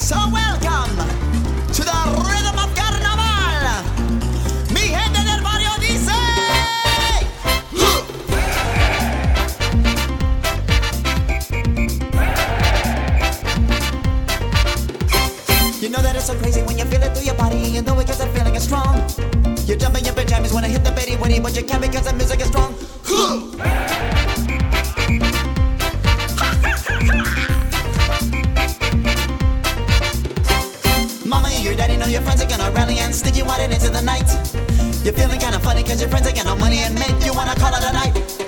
So welcome to the rhythm of carnaval. Mi gente del barrio dice. You know that it's so crazy when you feel it through your body. You know it 'cause that feeling is strong. You jump in your pajamas when I hit the bitty witty, but you can't because the music is strong. Mama and your daddy know your friends are gonna rally and stick you out into the night. You're feeling kinda funny 'cause your friends are getting no money and make you wanna call it a night.